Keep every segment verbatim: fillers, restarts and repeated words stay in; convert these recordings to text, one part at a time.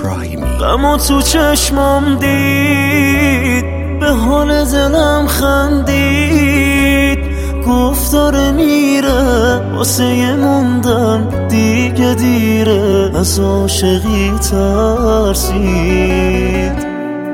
ابراهیمی. غمو تو چشمام دید، به حال دلم خندید، گفت داره میره واسه موندن دیگه دیره، از عاشقی ترسید.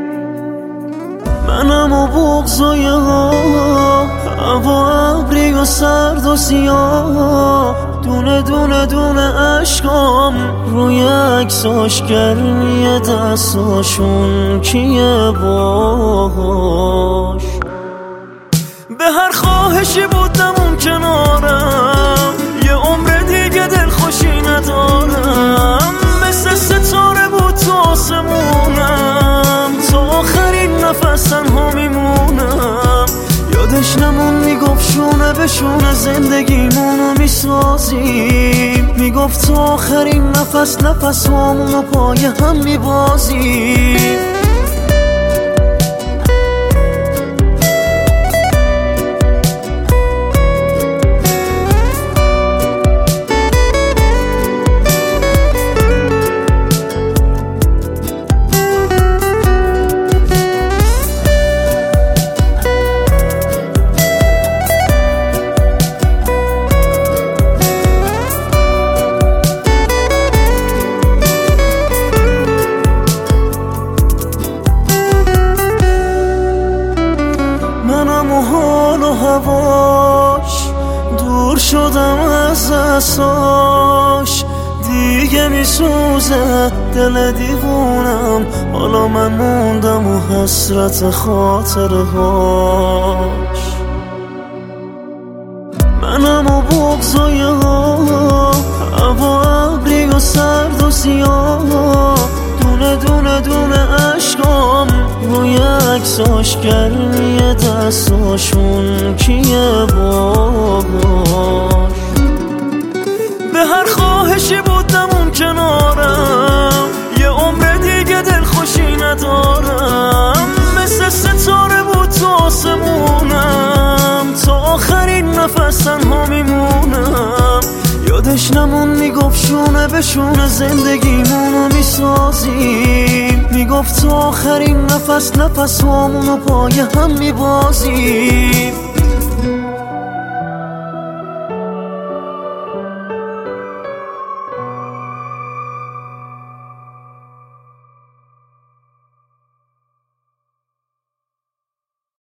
منم و بغضای ها، هوا ابری و سرد و سیاه، دونه دونه دونه عشقام روی عکساش، گرمی دستاشون کیه باهاش. به هر خواهشی بودم اون کنارم، یه عمر دیگه دلخوشی ندارم، مثل ستاره بود تو آسمونم، تا آخرین نفس تنها میمونم. یادش نمون میگفت شونه به شونه زندگیمونو میسازیم، میگفت تا آخرین نفس نفس همونو پای هم میبازیم. منم و حال و هواش، دور شدم از اساش، دیگه میسوزه دل دیوونم، حالا من موندم و حسرت خاطره هاش. منم و بغضای ها، هوا ابری و سرد و سیاه، دونه دونه دونه عشقام روی عکساش، گرمی دستاشون کیه باهاش. به هر خواهشی بودم اون کنارم، یه عمر دیگه دلخوشی ندارم، مثل ستاره بود تو آسمونم، تا آخرین نفس تنها میمونم. یادش نمون میگفت شونه به شونه زندگیمونو میسازیم، میگفت تا آخرین نفس نفس همونو پای هم میبازیم.